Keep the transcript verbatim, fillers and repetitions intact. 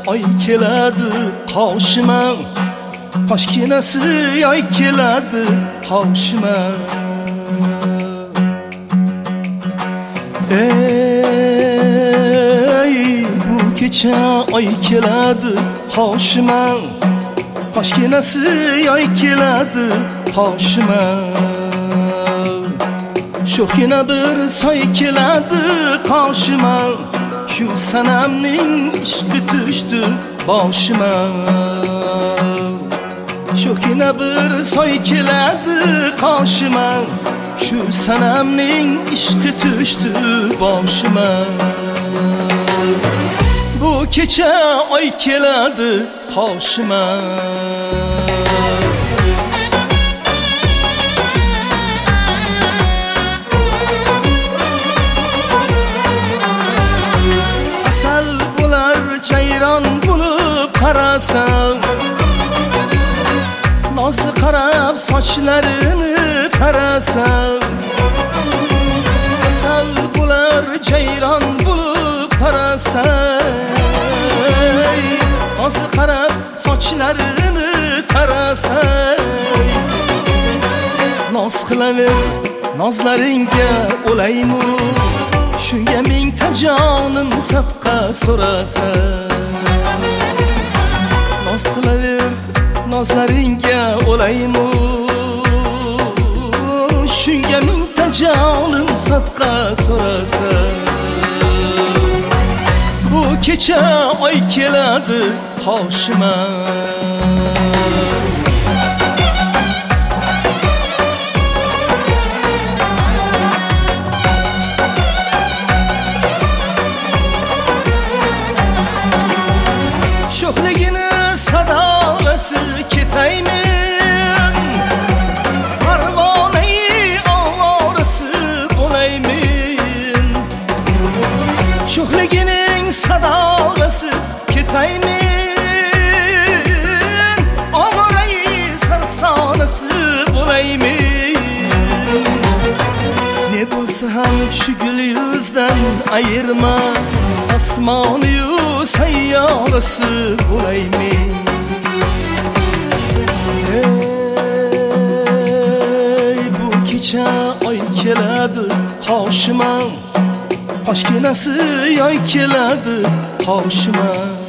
oy keladi qoshima, toshkenasi yoy keladi qoshima. Ey bu kecha oy keladi qoshima, toshkenasi yoy keladi qoshima. Sho'xgina bir soy keladi qoshima, shu sanamning ishqi tushdi boshima. Sho'xgina bir soy keladi qoshima, shu sanamning ishqi tushdi boshima. Bu kecha oy keladi qoshima. Cayron bulup qarasam, nozli qarab sochlarini qarasam, asal bo'lar cayron bulup qarasam, nozli qarab sochlarini qarasam, noz qilaver nozlaringga o'laymi, shunga mingta jonim sadqa so'rasa. Noz qilaver nozlaringga o'laymi, shunga mingta jonim sadqa so'rasa. Bu kecha oy keladi qoshima. Sho'xligini sadolasi ketaymen, parvonai ovorasi bo'laymen. Sho'xligining sadolasi ketaymen, ovorai sarsonasi bo'laymen. Ne bo'lsa ham shu gul yuzdan ayirma, osmoni-yu sayyorasi bo'laymen. Ey bu kecha oy keladi qoshima, toshkenasi yoy keladi qoshima.